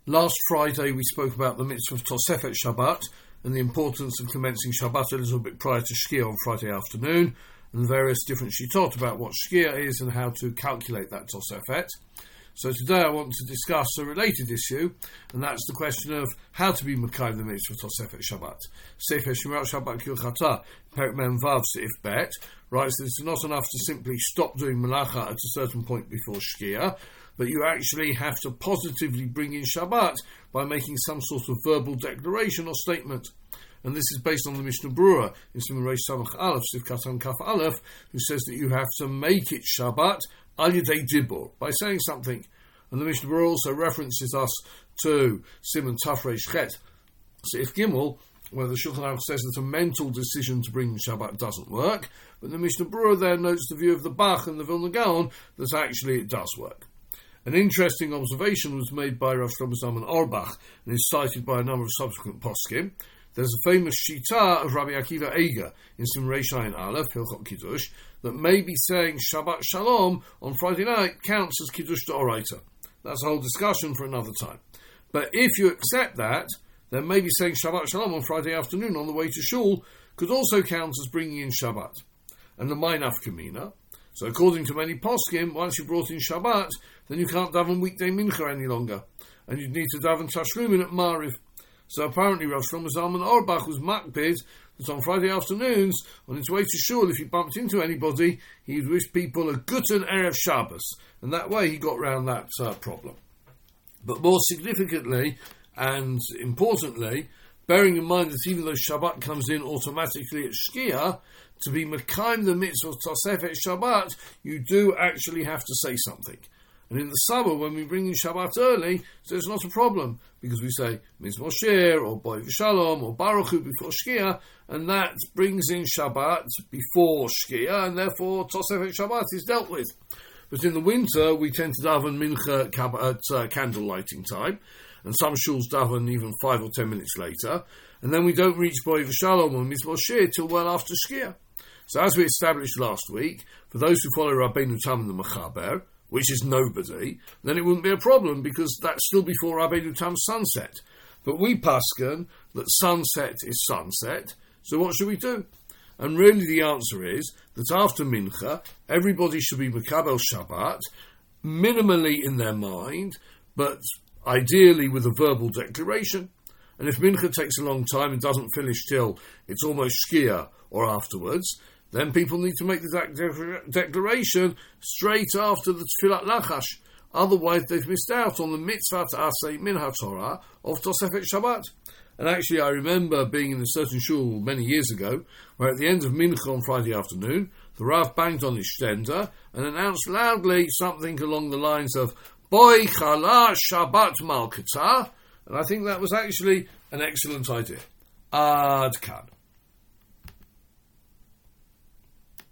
Last Friday we spoke about the mitzvah of Tosefet Shabbat and the importance of commencing Shabbat a little bit prior to Shkia on Friday afternoon, and various different shitot about what Shkia is and how to calculate that Tosefet. So today I want to discuss a related issue, and that's the question of how to be Mekayim the mitzvah of Tosefet Shabbat. Sefer Shemirat Shabbat Kilchata, Perek Mem Vav Seif Bet, writes that it's not enough to simply stop doing Malacha at a certain point before Shkia, but you actually have to positively bring in Shabbat by making some sort of verbal declaration or statement. And this is based on the Mishnah Berurah in Siman Reish Samach Aleph, Siv Katan Kaf Aleph, who says that you have to make it Shabbat al yedei dibur, by saying something. And the Mishnah Berurah also references us to Siman Taf Reish Chet, Seif Gimel, where the Shulchan Aruch says that a mental decision to bring Shabbat doesn't work, but the Mishnah Berurah there notes the view of the Bach and the Vilna Gaon that actually it does work. An interesting observation was made by Rav Shlomo Zalman Auerbach and is cited by a number of subsequent poskim. There's a famous shita of Rabbi Akiva Eiger in Siman Reish Ayin Aleph, Hilchot Kiddush, that maybe saying Shabbat Shalom on Friday night counts as Kiddush D'Oraita. That's a whole discussion for another time. But if you accept that, then maybe saying Shabbat Shalom on Friday afternoon on the way to shul could also count as bringing in Shabbat. And the Mainaf Kamina. So according to many poskim, once you brought in Shabbat, then you can't daven weekday mincha any longer. And you'd need to daven tashlumin at Mariv. So apparently Rav Shlomo Zalman Auerbach was makpid that on Friday afternoons, on his way to shul, if he bumped into anybody, he'd wish people a guten Erev Shabbos. And that way he got round that problem. But more significantly and importantly, bearing in mind that even though Shabbat comes in automatically at Shkia, to be Mekayim the mitzvah of Tosefet Shabbat, you do actually have to say something. And in the summer, when we bring in Shabbat early, so it's not a problem, because we say Mizmor Shir, or Boi V'Shalom, or Baruch Hu before Shkia, and that brings in Shabbat before Shkia, and therefore Tosefet Shabbat is dealt with. But in the winter, we tend to daven Mincha at candle lighting time, and some shuls daven even 5 or 10 minutes later, and then we don't reach Boi V'Shalom or Mizmor Shir till well after Shkia. So as we established last week, for those who follow Rabbeinu Tam and the Mechaber, which is nobody, then it wouldn't be a problem because that's still before Rabbeinu Tam's sunset. But we pasken that sunset is sunset, so what should we do? And really the answer is that after Mincha, everybody should be Mekabel Shabbat, minimally in their mind, but ideally with a verbal declaration. And if Mincha takes a long time and doesn't finish till it's almost Shkia or afterwards, then people need to make the declaration straight after the Tfilat Lachash. Otherwise, they've missed out on the mitzvah ta'aseh min haTorah of Tosefet Shabbat. And actually, I remember being in a certain shul many years ago, where at the end of Mincha on Friday afternoon, the Rav banged on his shtender and announced loudly something along the lines of Boi Chala Shabbat Malkata, and I think that was actually an excellent idea. Ad Kan.